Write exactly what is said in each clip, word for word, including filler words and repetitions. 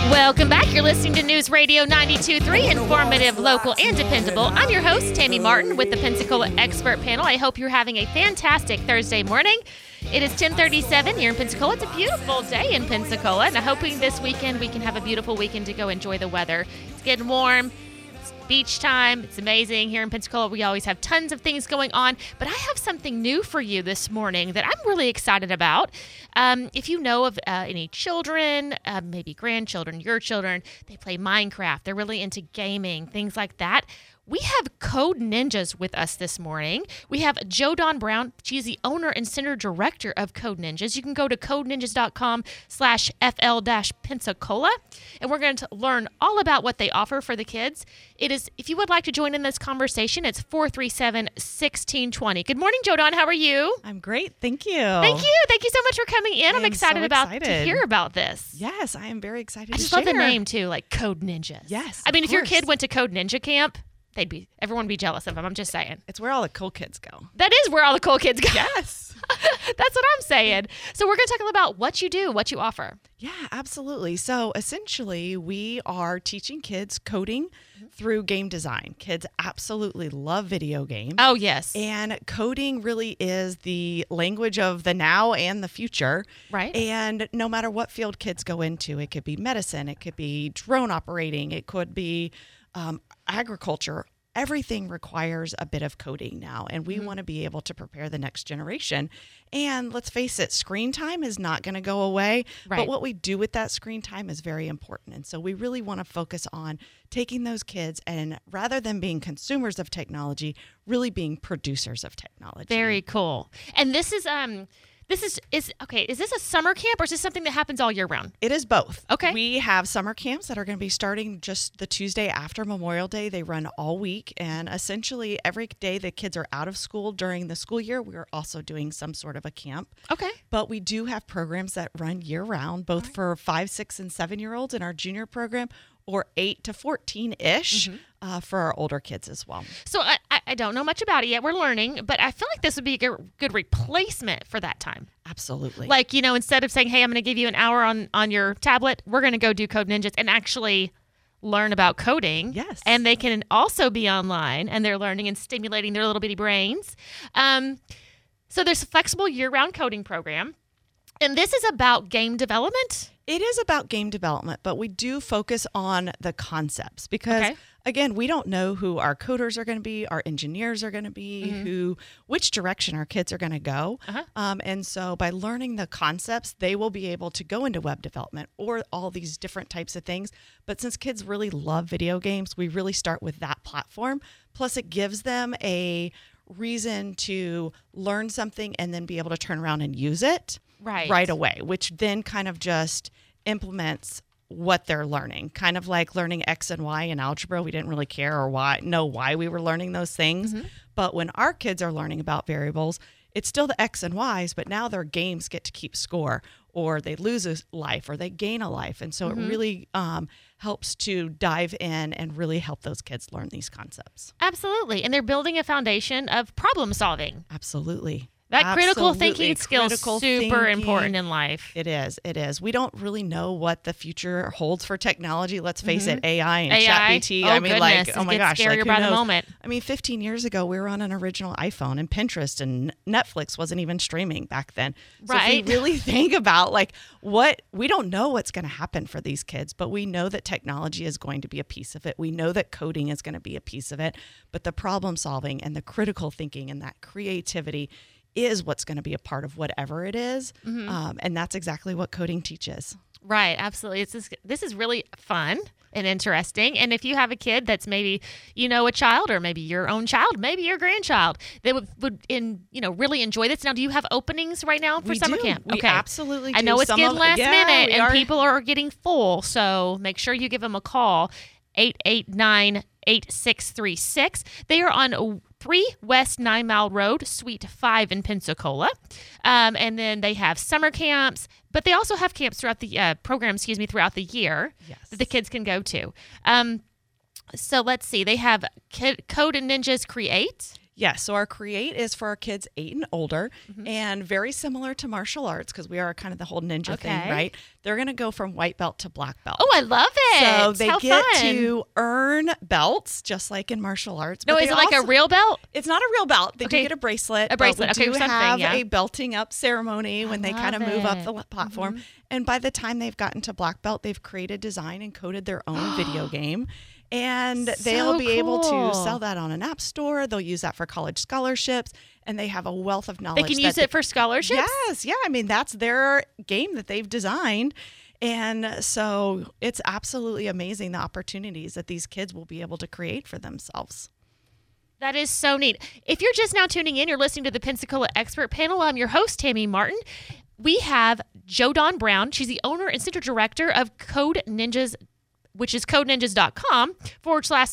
Welcome back. You're listening to News Radio ninety-two point three, informative, local, and dependable. I'm your host, Tammy Martin, with the Pensacola Expert Panel. I hope you're having a fantastic Thursday morning. It is ten thirty-seven here in Pensacola. It's a beautiful day in Pensacola, and I'm hoping this weekend we can have a beautiful weekend to go enjoy the weather. It's getting warm. It's beach time. It's amazing. Here in Pensacola, we always have tons of things going on, but I have something new for you this morning that I'm really excited about. Um, if you know of uh, any children, uh, maybe grandchildren, your children, they play Minecraft. They're really into gaming, things like that. We have Code Ninjas with us this morning. We have JoDawn Brown. She's the owner and center director of Code Ninjas. You can go to codeninjas.com slash FL dash Pensacola, and we're going to learn all about what they offer for the kids. It is, if you would like to join in this conversation, it's four three seven, one six two zero. Good morning, JoDawn. How are you? I'm great. Thank you. Thank you. Thank you so much for coming in. I I'm am excited so about excited. to hear about this. Yes, I am very excited I to just share. love the name, too, like Code Ninjas. Yes, I mean, of if your course. kid went to Code Ninja Camp, they'd be everyone would be jealous of them. I'm just saying. It's where all the cool kids go. That is where all the cool kids go. Yes. That's what I'm saying. So we're going to talk about what you do, what you offer. Yeah, absolutely. So essentially, we are teaching kids coding through game design. Kids absolutely love video games. Oh, yes. And coding really is the language of the now and the future. Right. And no matter what field kids go into, it could be medicine, it could be drone operating, it could be um, agriculture. Everything requires a bit of coding now, and we mm-hmm. want to be able to prepare the next generation. And let's face it, screen time is not going to go away, right. but what we do with that screen time is very important. And so we really want to focus on taking those kids and rather than being consumers of technology, really being producers of technology. Very cool. And this is um. This is, is, okay, is this a summer camp or is this something that happens all year round? It is both. Okay. We have summer camps that are going to be starting just the Tuesday after Memorial Day. They run all week. And essentially every day the kids are out of school during the school year, we're also doing some sort of a camp. Okay. But we do have programs that run year round, both right. for five, six, and seven-year-olds in our junior program, or eight to fourteen-ish mm-hmm. uh, for our older kids as well. So I, I don't know much about it yet. We're learning, but I feel like this would be a good, good replacement for that time. Absolutely. Like, you know, instead of saying, hey, I'm going to give you an hour on, on your tablet, we're going to go do Code Ninjas and actually learn about coding. Yes. And they can also be online and they're learning and stimulating their little bitty brains. Um, so there's a flexible year-round coding program. And this is about game development? It is about game development, but we do focus on the concepts because, okay. again, we don't know who our coders are going to be, our engineers are going to be, mm-hmm. who, which direction our kids are going to go. Uh-huh. Um, and so by learning the concepts, they will be able to go into web development or all these different types of things. But since kids really love video games, we really start with that platform. Plus, it gives them a reason to learn something and then be able to turn around and use it. Right. right away, which then kind of just implements what they're learning. Kind of like learning X and Y in algebra. We didn't really care or why know why we were learning those things. Mm-hmm. But when our kids are learning about variables, it's still the X and Y's, but now their games get to keep score, or they lose a life or they gain a life. And so mm-hmm. it really um, helps to dive in and really help those kids learn these concepts. Absolutely. And they're building a foundation of problem solving. Absolutely. That Absolutely. critical thinking skill is super thinking. important in life. It is. It is. We don't really know what the future holds for technology. Let's face mm-hmm. it, A I and A I? ChatGPT. Oh, I mean, goodness. like, It oh my gets gosh, like, scarier who by the knows? moment. I mean, fifteen years ago, we were on an original iPhone and Pinterest, and Netflix wasn't even streaming back then. So right. if we really think about like what, we don't know what's going to happen for these kids, but we know that technology is going to be a piece of it. We know that coding is going to be a piece of it, but the problem solving and the critical thinking and that creativity is what's going to be a part of whatever it is. Mm-hmm. Um, and that's exactly what coding teaches. Right. Absolutely. It's this, this is really fun and interesting. And if you have a kid that's maybe, you know, a child or maybe your own child, maybe your grandchild, they would, would in, you know, really enjoy this. Now, do you have openings right now for we summer do. camp? We okay. absolutely do. I know it's Some getting of, last yeah, minute and are. people are getting full. So make sure you give them a call, eight eight nine, eight six three six. They are on three West Nine Mile Road, Suite five in Pensacola. Um, and then they have summer camps, but they also have camps throughout the uh, program, excuse me, throughout the year yes. that the kids can go to. Um, so let's see. They have Code Ninjas Create. Yes. So our Create is for our kids eight and older, Mm-hmm. and very similar to martial arts because we are kind of the whole ninja Okay. thing, right? They're going to go from white belt to black belt. Oh, I love it. So they How get fun. to earn belts just like in martial arts. No, but is they it like a also- real belt? It's not a real belt. They Okay. do get a bracelet. A bracelet. But we Okay, do something, have yeah. a belting up ceremony when they kind of love move up it. the platform. And by the time they've gotten to black belt, they've created, designed, and coded their own video game. And they'll So be able cool. to sell that on an app store. They'll use that for college scholarships. And they have a wealth of knowledge. They can that use they- it for scholarships? Yes. Yeah. I mean, that's their game that they've designed. And so it's absolutely amazing the opportunities that these kids will be able to create for themselves. That is so neat. If you're just now tuning in, you're listening to the Pensacola Expert Panel. I'm your host, Tammy Martin. We have Jo Dawn Brown. She's the owner and center director of Code Ninjas, which is code ninjas dot com forward slash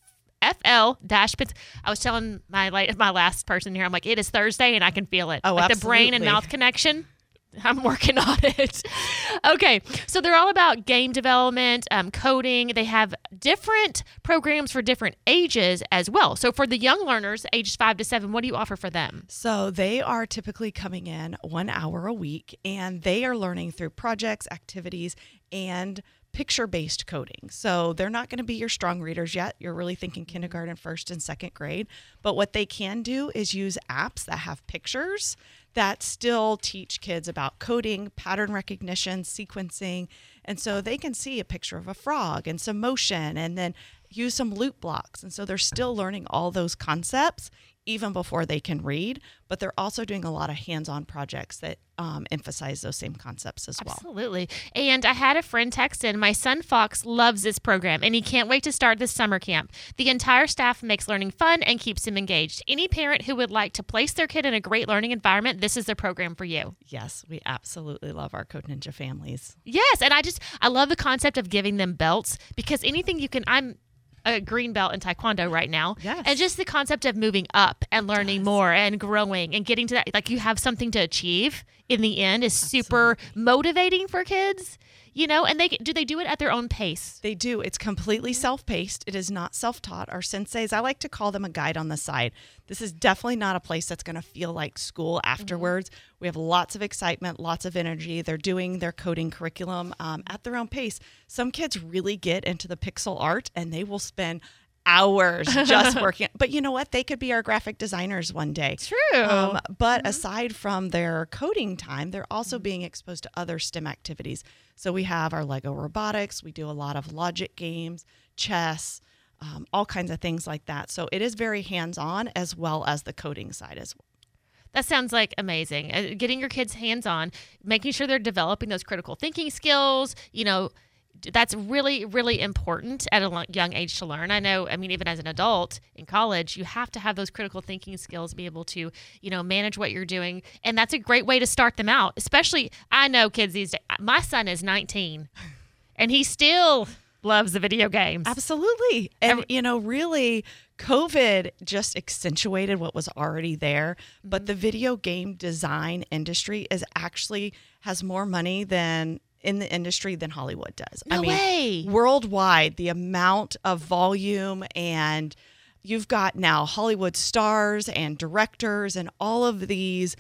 F L dash Pens. I was telling my like, my last person here, I'm like, it is Thursday and I can feel it. Oh, like the brain and absolutely. mouth connection. I'm working on it. Okay, so they're all about game development, um, coding. They have different programs for different ages as well. So for the young learners, ages five to seven, what do you offer for them? So they are typically coming in one hour a week, and they are learning through projects, activities, and picture-based coding. So they're not going to be your strong readers yet. You're really thinking kindergarten, first and second grade. But what they can do is use apps that have pictures that still teach kids about coding, pattern recognition, sequencing. And so they can see a picture of a frog and some motion and then use some loop blocks. And so they're still learning all those concepts even before they can read, but they're also doing a lot of hands-on projects that um, emphasize those same concepts as well. Absolutely. And I had a friend text in, my son Fox loves this program and he can't wait to start this summer camp. The entire staff makes learning fun and keeps him engaged. Any parent who would like to place their kid in a great learning environment, this is the program for you. Yes, we absolutely love our Code Ninja families. Yes, and I just I love the concept of giving them belts because anything you can I'm a green belt in Taekwondo right now. Yes. And just the concept of moving up and learning more and growing and getting to that, like you have something to achieve in the end is super motivating for kids, you know, and they do they do it at their own pace. They do. It's completely self-paced. It is not self-taught. Our senseis, I like to call them a guide on the side. This is definitely not a place that's going to feel like school afterwards. Mm-hmm. We have lots of excitement, lots of energy. They're doing their coding curriculum um, at their own pace. Some kids really get into the pixel art and they will spend hours just working. But you know what? They could be our graphic designers one day. True. Um, but mm-hmm. aside from their coding time, they're also mm-hmm. being exposed to other STEM activities. So we have our Lego robotics. We do a lot of logic games, chess, um, all kinds of things like that. So it is very hands-on as well as the coding side as well. That sounds like amazing. Uh, getting your kids hands-on, making sure they're developing those critical thinking skills, you know, that's really, really important at a young age to learn. I know, I mean, even as an adult in college, you have to have those critical thinking skills, be able to, you know, manage what you're doing. And that's a great way to start them out, especially, I know kids these days. My son is nineteen and he still loves the video games. Absolutely. And, you know, really, COVID just accentuated what was already there. But the video game design industry is actually has more money than in the industry than Hollywood does. No I mean, way. Worldwide, the amount of volume, and you've got now Hollywood stars and directors and all of these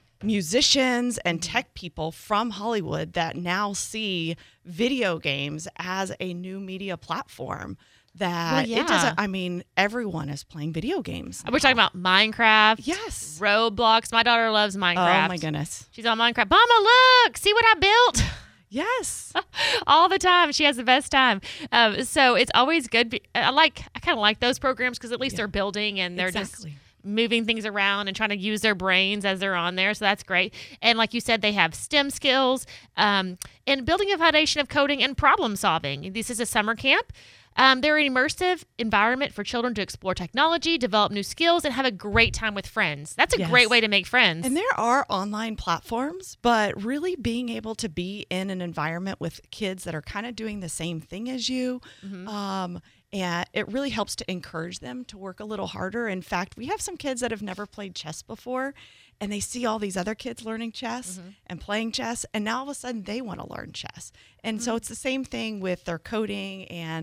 musicians and tech people from Hollywood that now see video games as a new media platform. That Well, yeah. it doesn't, I mean, everyone is playing video games. We're talking about Minecraft. Yes. Roblox. My daughter loves Minecraft. Oh my goodness. She's on Minecraft. Mama, look, see what I built. Yes. All the time. She has the best time. Um, so it's always good. Be- I like, I kind of like those programs because at least Yeah. they're building and they're Exactly. just moving things around and trying to use their brains as they're on there. So that's great. And like you said, they have STEM skills um, and building a foundation of coding and problem solving. This is a summer camp. Um, they're an immersive environment for children to explore technology, develop new skills, and have a great time with friends. That's a Yes. great way to make friends. And there are online platforms, but really being able to be in an environment with kids that are kind of doing the same thing as you, Mm-hmm. um, and it really helps to encourage them to work a little harder. In fact, we have some kids that have never played chess before, and they see all these other kids learning chess Mm-hmm. and playing chess, and now all of a sudden they want to learn chess. And mm-hmm. so it's the same thing with their coding and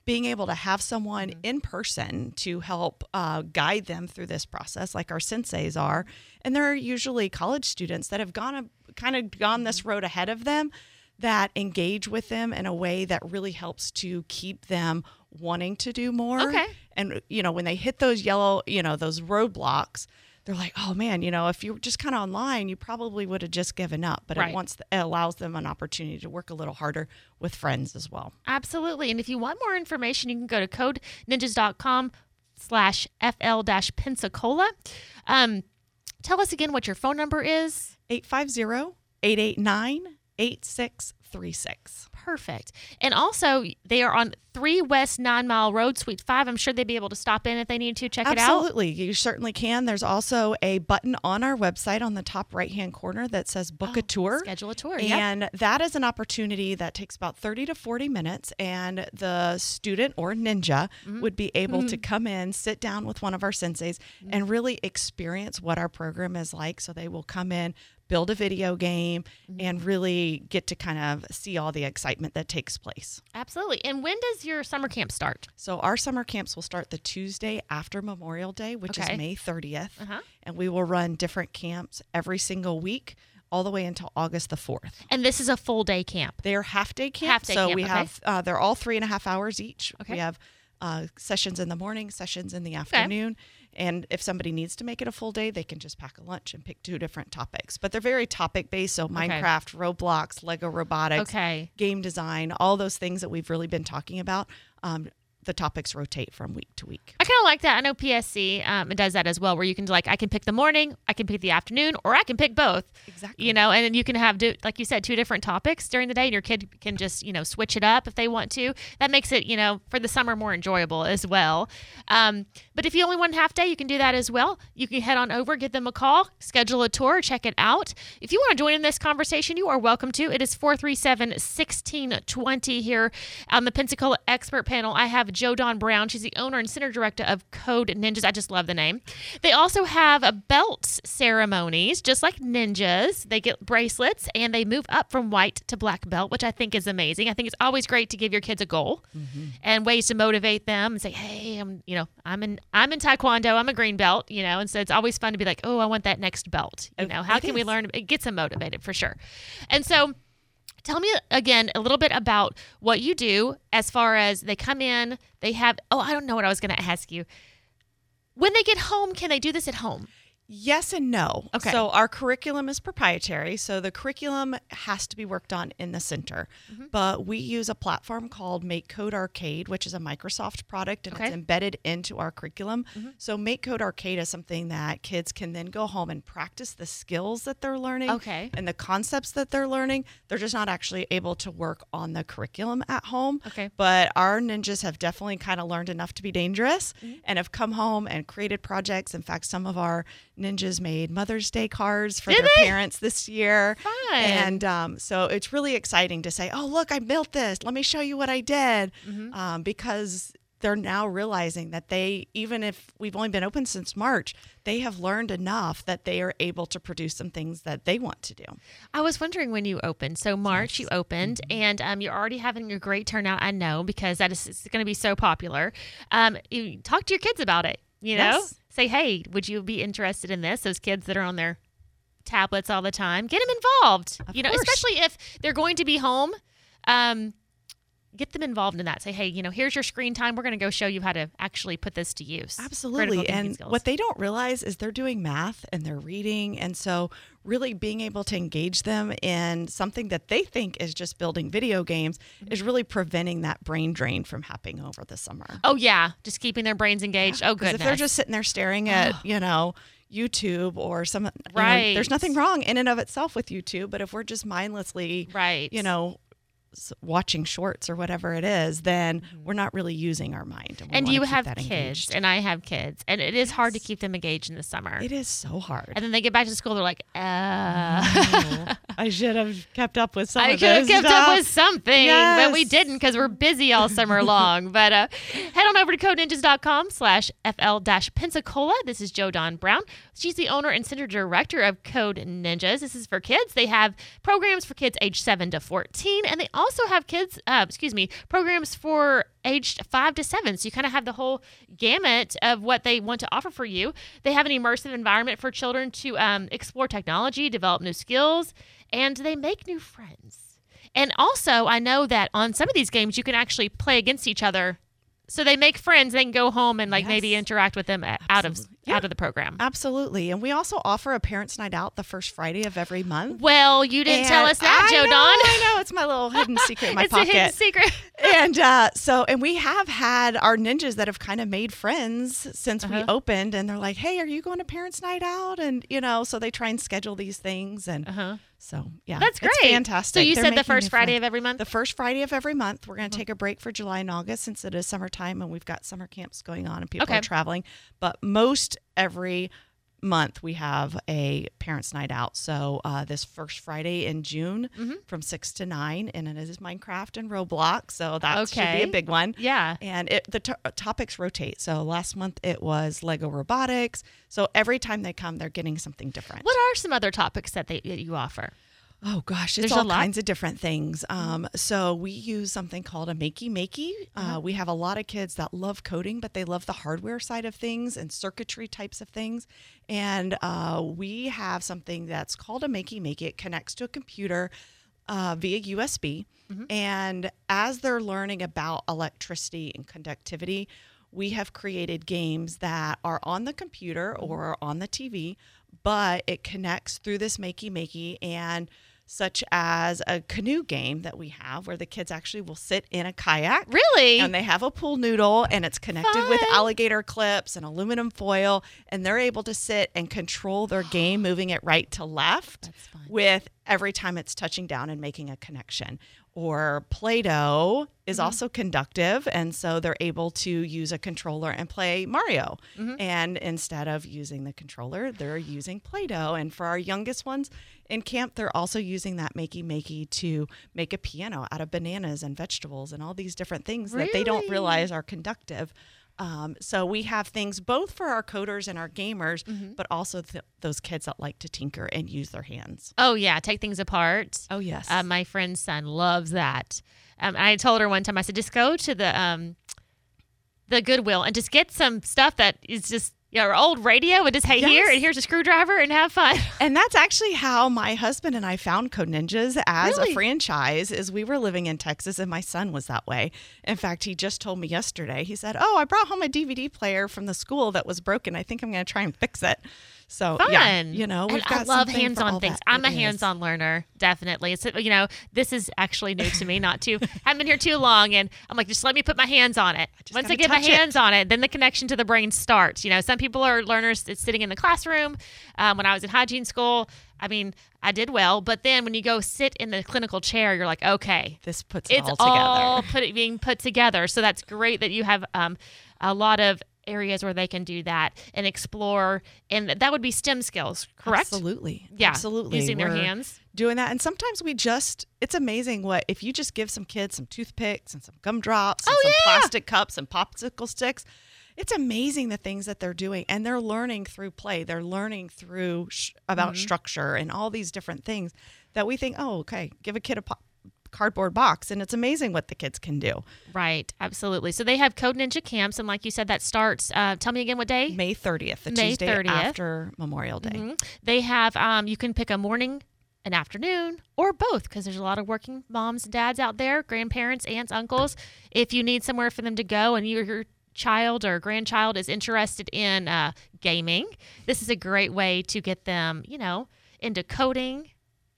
being able to have someone mm-hmm. in person to help uh, guide them through this process, like our senseis are. And they're usually college students that have gone a, kind of gone this road ahead of them, that engage with them in a way that really helps to keep them wanting to do more. Okay. And, you know, when they hit those yellow, you know, those roadblocks, they're like, oh man, you know, if you were just kind of online, you probably would have just given up. But right. it wants, it allows them an opportunity to work a little harder with friends as well. Absolutely. And if you want more information, you can go to code ninjas dot com slash FL dash Pensacola. Um, tell us again what your phone number is. eight five zero, eight eight nine, eight six three six. Perfect. And also, they are on three West Nine Mile Road, Suite five. I'm sure they'd be able to stop in if they need to check Absolutely. it out. Absolutely. You certainly can. There's also a button on our website on the top right-hand corner that says book oh, a tour. Schedule a tour, And yep. that is an opportunity that takes about thirty to forty minutes, and the student or ninja mm-hmm. would be able mm-hmm. to come in, sit down with one of our senseis, mm-hmm. and really experience what our program is like. So they will come in, build a video game, mm-hmm. and really get to kind of see all the excitement that takes place. Absolutely. And when does your summer camp start? So our summer camps will start the Tuesday after Memorial Day, which okay. is May thirtieth. Uh-huh. And we will run different camps every single week, all the way until August the fourth. And this is a full day camp? They are half day camps. Half day so camp, we okay. have, uh, they're all three and a half hours each. Okay. We have uh, sessions in the morning, sessions in the afternoon. Okay. And if somebody needs to make it a full day, they can just pack a lunch and pick two different topics. But they're very topic-based, so Minecraft, okay. Roblox, Lego robotics, okay. game design, all those things that we've really been talking about. Um, the topics rotate from week to week. I kind of like that. I know P S C um, does that as well, where you can like, I can pick the morning, I can pick the afternoon, or I can pick both. Exactly. You know, and then you can have, do, like you said, two different topics during the day, and your kid can just, you know, switch it up if they want to. That makes it, you know, for the summer more enjoyable as well. Um, but if you only want half day, you can do that as well. You can head on over, give them a call, schedule a tour, check it out. If you want to join in this conversation, you are welcome to. It is four three seven, one six two zero here on the Pensacola Expert Panel. I have Jo Dawn Brown. She's the owner and center director of Code Ninjas. I just love the name. They also have a belt ceremonies, just like ninjas. They get bracelets and they move up from white to black belt, which I think is amazing. I think it's always great to give your kids a goal mm-hmm. and ways to motivate them and say, hey, I'm, you know, I'm in, I'm in Taekwondo. I'm a green belt, you know, and so it's always fun to be like, oh, I want that next belt. You know, how it can is. we learn? It gets them motivated for sure. And so tell me again a little bit about what you do as far as they come in, they have, oh, I don't know what I was going to ask you. When they get home, can they do this at home? Yes and no. Okay. So our curriculum is proprietary. So the curriculum has to be worked on in the center. Mm-hmm. But we use a platform called Make Code Arcade, which is a Microsoft product, and okay. it's embedded into our curriculum. Mm-hmm. So Make Code Arcade is something that kids can then go home and practice the skills that they're learning okay. and the concepts that they're learning. They're just not actually able to work on the curriculum at home. Okay. But our ninjas have definitely kind of learned enough to be dangerous mm-hmm. and have come home and created projects. In fact, some of our ninjas made Mother's Day cards for Did their they? parents this year. Fun. And um, so it's really exciting to say, oh, look, I built this. Let me show you what I did. Mm-hmm. Um, because they're now realizing that they, even if we've only been open since March, they have learned enough that they are able to produce some things that they want to do. I was wondering when you opened. So March yes. you opened, mm-hmm. and um, you're already having a great turnout, I know, because that is going to be so popular. Um, you talk to your kids about it, you know? Yes. Say, hey, would you be interested in this? Those kids that are on their tablets all the time, get them involved. Of you know, course. especially if they're going to be home. Um, get them involved in that. Say, hey, you know, here's your screen time. We're going to go show you how to actually put this to use. Absolutely. And skills. What they don't realize is they're doing math and they're reading. And so really being able to engage them in something that they think is just building video games mm-hmm. is really preventing that brain drain from happening over the summer. Oh, yeah. Just keeping their brains engaged. Yeah, oh, goodness. If they're just sitting there staring at, you know, YouTube or some, right. you know, there's nothing wrong in and of itself with YouTube. But if we're just mindlessly, right. you know, watching shorts or whatever it is, then mm-hmm. we're not really using our mind. And, and you have kids engaged. And I have kids, and it is yes. hard to keep them engaged in the summer. It is so hard. And then they get back to school, they're like, uh oh, I should have kept up with some I of could have kept stuff. up with something, yes. but we didn't because we're busy all summer long. But uh, head on over to code ninjas dot com slash F L dash Pensacola. This is Jo Dawn Brown. She's the owner and center director of Code Ninjas. This is for kids. They have programs for kids age seven to fourteen, and they also have kids, uh, excuse me, programs for aged five to seven. So you kind of have the whole gamut of what they want to offer for you. They have an immersive environment for children to um, explore technology, develop new skills, and they make new friends. And also, I know that on some of these games, you can actually play against each other. So they make friends. They can go home and like Yes. maybe interact with them out Absolutely. of Yeah. out of the program. Absolutely. And we also offer a parents' night out the first Friday of every month. Well, you didn't tell And us that, I Joe know, Don. I know. It's my little hidden secret in my it's pocket. a hidden secret. And uh, so, and we have had our ninjas that have kind of made friends since Uh-huh. we opened, and they're like, "Hey, are you going to parents' night out?" And you know, so they try and schedule these things, and Uh-huh. so yeah, That's great. It's fantastic. So you They're said the making first new Friday friends. of every month? The first Friday of every month. We're going to take a break for July and August since it is summertime and we've got summer camps going on and people Okay. are traveling. But most every month we have a parents' night out. So uh, this first Friday in June Mm-hmm. from six to nine, and it is Minecraft and Roblox. So that should be Okay. a big one. Yeah. And it, the to- topics rotate. So last month it was Lego robotics. So every time they come, they're getting something different. What are some other topics that, they, that you offer? Oh gosh, it's There's a all lot. kinds of different things. Um, so we use something called a makey makey. Uh, we have a lot of kids that love coding, but they love the hardware side of things and circuitry types of things. And uh, we have something that's called a makey makey. It connects to a computer uh, via U S B. And as they're learning about electricity and conductivity, we have created games that are on the computer or on the T V, but it connects through this makey makey, and such as a canoe game that we have where the kids actually will sit in a kayak. Really? And they have a pool noodle, and it's connected with Fun. alligator clips and aluminum foil, and they're able to sit and control their game, moving it right to left That's fun. with every time it's touching down and making a connection. Or Play-Doh is Mm-hmm. also conductive, and so they're able to use a controller and play Mario. Mm-hmm. And instead of using the controller, they're using Play-Doh. And for our youngest ones in camp, they're also using that makey makey to make a piano out of bananas and vegetables and all these different things that they don't Really? realize are conductive. Um, so we have things both for our coders and our gamers, Mm-hmm. but also th- those kids that like to tinker and use their hands. Oh, yeah. Take things apart. Oh, yes. Uh, my friend's son loves that. Um, I told her one time, I said, just go to the um, the Goodwill and just get some stuff that is just your old radio and just, hey, here, Yes. and here's a screwdriver and have fun. And that's actually how my husband and I found Code Ninjas as Really? a franchise. Is we were living in Texas, and my son was that way. In fact, he just told me yesterday. He said, "Oh, I brought home a D V D player from the school that was broken. I think I'm going to try and fix it." So Fun. yeah, you know, we've and got I love something for hands-on all things. that. I'm a It is. hands-on learner, definitely. It's you know, this is actually new to me. Not too, haven't been here too long, and I'm like, just let me put my hands on it. just Once I gotta get my touch it. hands on it, then the connection to the brain starts. You know, some people are learners that's sitting in the classroom. Um, when I was in hygiene school, I mean, I did well, but then when you go sit in the clinical chair, you're like, okay, This puts it it's all together. all put, being put together. So that's great that you have um, a lot of areas where they can do that and explore, and that would be STEM skills, correct? Absolutely. Yeah, Absolutely. using their We're hands. Doing that. And sometimes we just, it's amazing what, if you just give some kids some toothpicks and some gumdrops and Oh, some yeah. plastic cups and popsicle sticks, it's amazing the things that they're doing. And they're learning through play. They're learning through sh- about Mm-hmm. structure and all these different things that we think, oh, okay, give a kid a pop- cardboard box. And it's amazing what the kids can do. Right, absolutely. So they have Code Ninja camps, and like you said, that starts. Uh, tell me again what day? May thirtieth, the May Tuesday thirtieth. after Memorial Day. Mhm. They have. Um, you can pick a morning, an afternoon, or both, because there's a lot of working moms and dads out there, grandparents, aunts, uncles. If you need somewhere for them to go, and your your child or grandchild is interested in uh, gaming, this is a great way to get them, you know, into coding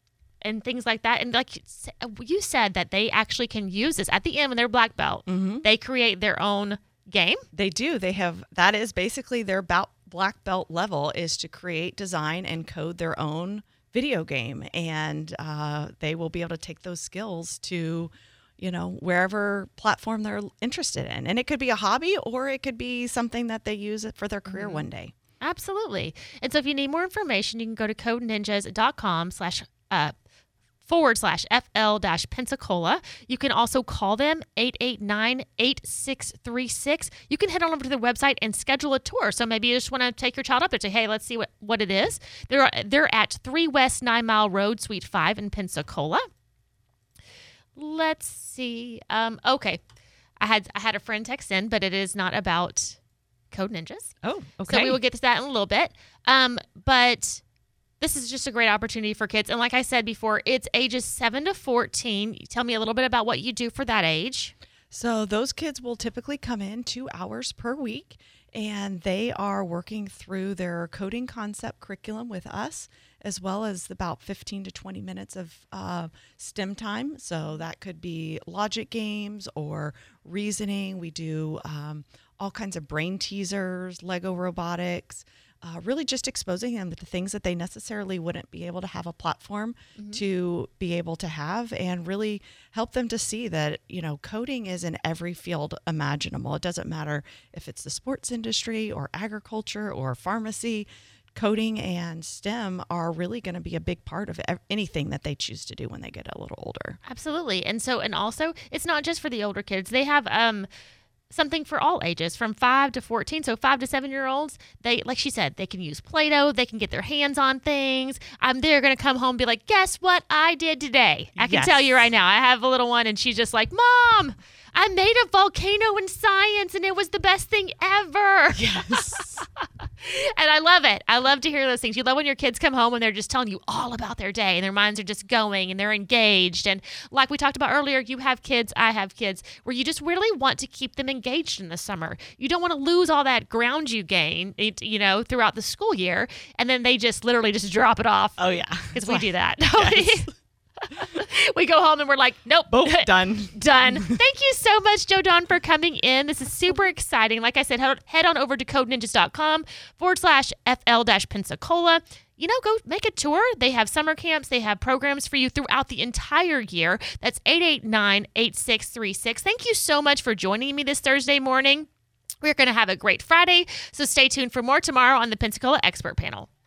and things like that. And like you said, that they actually can use this at the end when they're black belt. Mm-hmm. They create their own game. They do. They have, that is basically their bout, black belt level, is to create, design, and code their own video game. And uh, they will be able to take those skills to, you know, wherever platform they're interested in. And it could be a hobby, or it could be something that they use it for their career one day. Absolutely. And so if you need more information, you can go to codeninjas.com slash uh, forward slash FL dash Pensacola. You can also call them eight eight nine, eight six three six. You can head on over to their website and schedule a tour. So maybe you just want to take your child up there and say, hey, let's see what, what it is. They're, they're at three West Nine Mile Road, Suite five in Pensacola. let's see. Um, okay. I had I had a friend text in, but it is not about Code Ninjas. Oh, okay. So we will get to that in a little bit. Um, but this is just a great opportunity for kids. And like I said before, it's ages seven to fourteen. Tell me a little bit about what you do for that age. So those kids will typically come in two hours per week, and they are working through their coding concept curriculum with us, as well as about fifteen to twenty minutes of uh, STEM time. So that could be logic games or reasoning. We do um, all kinds of brain teasers, Lego robotics, uh, really just exposing them to things that they necessarily wouldn't be able to have a platform mm-hmm. to be able to have, and really help them to see that, you know, coding is in every field imaginable. It doesn't matter if it's the sports industry or agriculture or pharmacy. Coding and STEM are really going to be a big part of anything that they choose to do when they get a little older. Absolutely. And so, and also, it's not just for the older kids. They have um, something for all ages, from five to fourteen. So five to seven year olds, they, like she said, they can use Play-Doh. They can get their hands on things. Um, they're going to come home and be like, guess what I did today? I can yes. tell you right now, I have a little one and she's just like, Mom, I made a volcano in science and it was the best thing ever. Yes. And I love it. I love to hear those things. You love when your kids come home and they're just telling you all about their day and their minds are just going and they're engaged. And like we talked about earlier, you have kids, I have kids, where you just really want to keep them engaged in the summer. You don't want to lose all that ground you gain, you know, throughout the school year. And then they just literally just drop it off. Oh, yeah. Because we do that. Yes. We go home and we're like, nope. Boom, done. Done. Thank you so much, Jo Dawn, for coming in. This is super exciting. Like I said, head on over to codeninjas.com forward slash FL dash Pensacola. You know, go make a tour. They have summer camps. They have programs for you throughout the entire year. That's eight eight nine, eight six three six. Thank you so much for joining me this Thursday morning. We're going to have a great Friday, so stay tuned for more tomorrow on the Pensacola Expert Panel.